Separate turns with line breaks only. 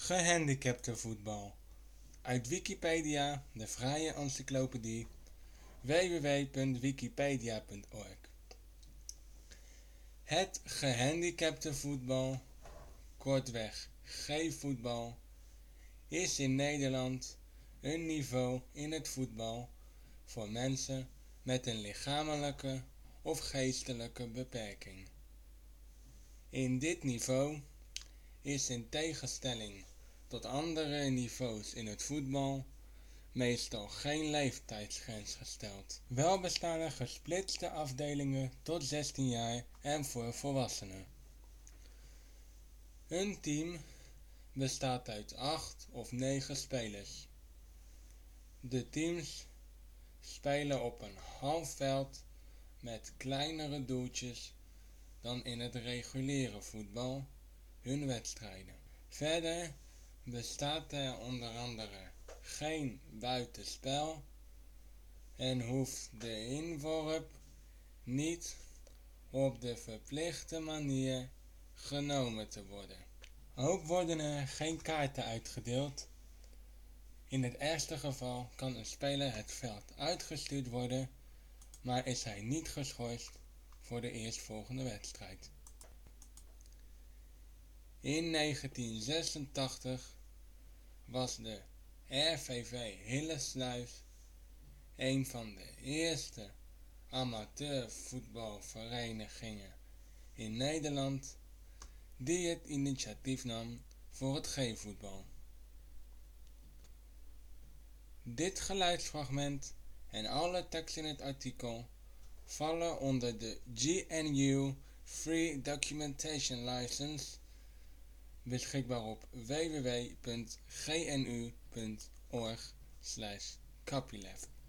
Gehandicaptenvoetbal. Uit Wikipedia, de vrije encyclopedie, www.wikipedia.org. Het gehandicaptenvoetbal, kortweg G-voetbal, is in Nederland een niveau in het voetbal voor mensen met een lichamelijke of geestelijke beperking. In dit niveau is in tegenstelling tot andere niveaus in het voetbal meestal geen leeftijdsgrens gesteld. Wel bestaan er gesplitste afdelingen tot 16 jaar en voor volwassenen. Een team bestaat uit 8 of 9 spelers. De teams spelen op een half veld met kleinere doeltjes dan in het reguliere voetbal hun wedstrijden. Verder bestaat er onder andere geen buitenspel en hoeft de inworp niet op de verplichte manier genomen te worden. Ook worden er geen kaarten uitgedeeld. In het ergste geval kan een speler het veld uitgestuurd worden, maar is hij niet geschorst voor de eerstvolgende wedstrijd. In 1986 was de RVV Hillesluis een van de eerste amateurvoetbalverenigingen in Nederland die het initiatief nam voor het G-voetbal. Dit geluidsfragment en alle tekst in het artikel vallen onder de GNU Free Documentation License, beschikbaar op www.gnu.org/copyleft.